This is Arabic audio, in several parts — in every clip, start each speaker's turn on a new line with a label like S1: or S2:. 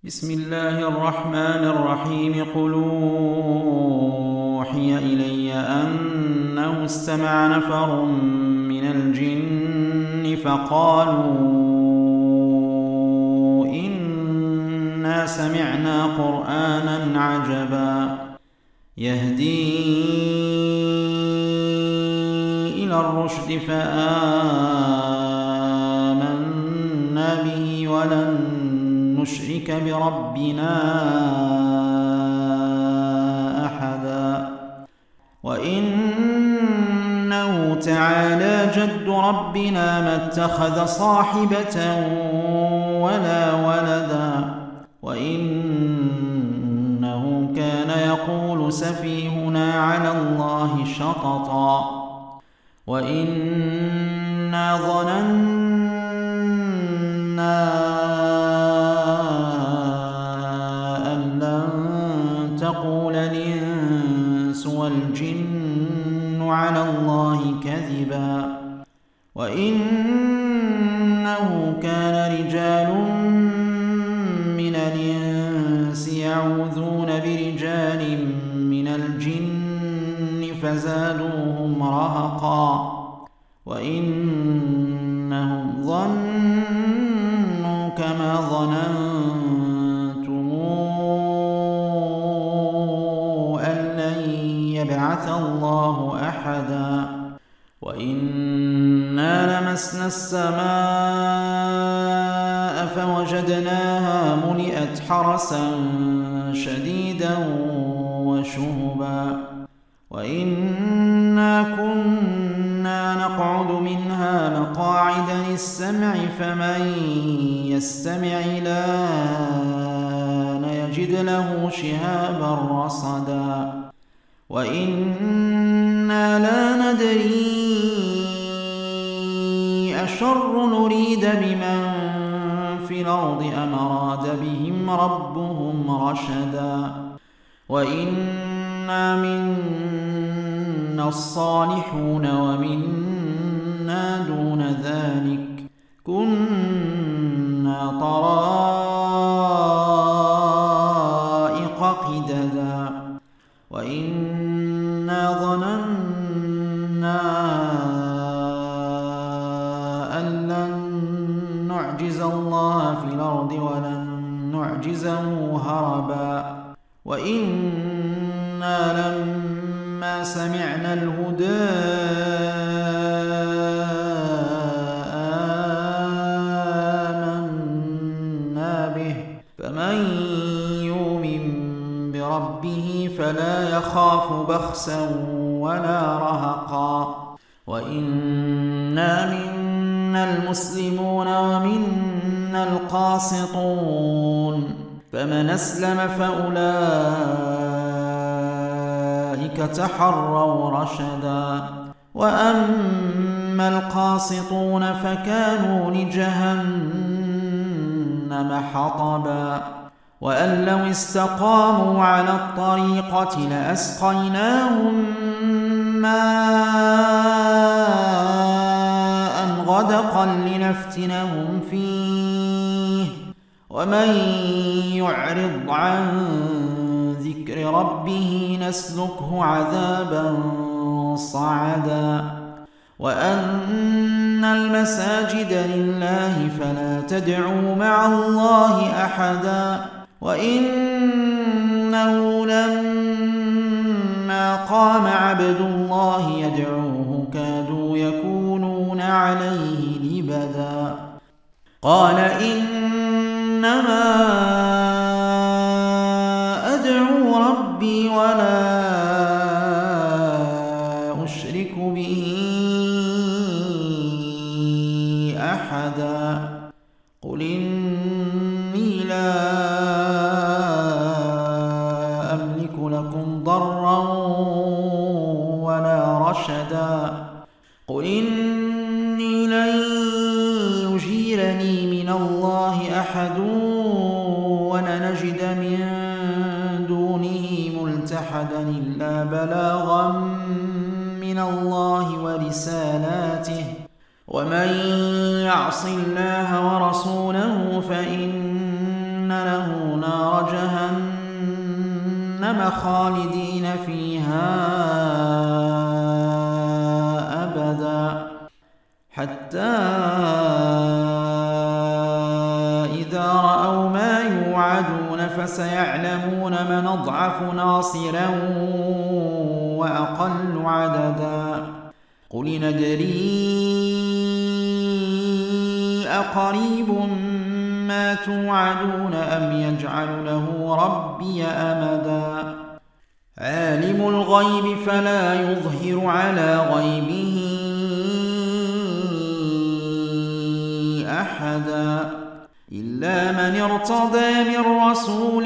S1: بسم الله الرحمن الرحيم. قل أوحي إلي أنه استمع نفر من الجن فقالوا إنا سمعنا قرآنا عجبا يهدي إلى الرشد فآمنا به ولن نشرك بربنا أحدا وإنه تعالى جد ربنا ما اتخذ صاحبة ولا ولدا وإنه كان يقول سفيهنا على الله شططا وإنا ظننا تقول الإنس والجن على الله كذبا وإنه كان رجال من الإنس يعوذون برجال من الجن فزادوهم رهقا وإنهم ظنوا كما ظننتم يبعث الله أحدا وإنا لمسنا السماء فوجدناها ملئت حرسا شديدا وشهبا وإنا كنا نقعد منها مقاعد للسمع فمن يستمع الآن يجد له شهابا رصدا وإنا لا ندري أشر نريد بمن في الأرض أم أراد بهم ربهم رشدا وإنا منا الصالحون ومنا دون ذلك كنا طرائق قددا وإنا ظننا أن لن نعجز الله في الأرض ولن نعجزه هربا وإنا لما سمعنا الهدى آمنا به فمن يؤمن بربه فلا يخاف بخسا ولا رهقا وإنا منا المسلمون ومنا القاسطون فمن أسلم فأولئك تحروا رشدا وأما القاسطون فكانوا لجهنم حطبا وأن لو استقاموا على الطريقة لأسقيناهم ماء غدقا لنفتنهم فيه ومن يعرض عن ذكر ربه نسلكه عذابا صعدا وأن المساجد لله فلا تدعوا مع الله أحدا وإنه لما قام عبد الله يدعوه كادوا يكونون عليه لبدا قال إنما أدعو ربي ولا أشرك به أحدا قل إني لا أملك لكم ضرا ولا رشدا قل إني لن يجيرني من الله أحد ولنجد من دونه ملتحدا إلا بلاغا من الله ورسالاته ومن يعص الله ورسوله فإن له نار جهنم خالدين فيها أبدا حتى إذا رأوا ما يوعدون فسيعلمون من أضعف ناصرا وأقل عددا قل ندري أقريب ما توعدون أم يجعل له ربي أمدا عالم الغيب فلا يظهر على غيبه أحدا إلا من ارتضى من رسول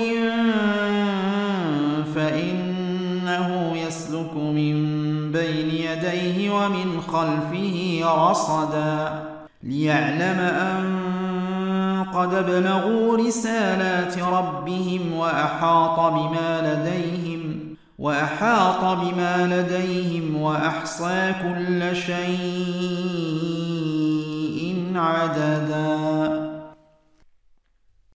S1: فإنه يسلك من بين يديه ومن خلفه رصدا ليعلم أن قد ابلغوا رسالات ربهم وأحاط بما لديهم وأحصى كل شيء عددا.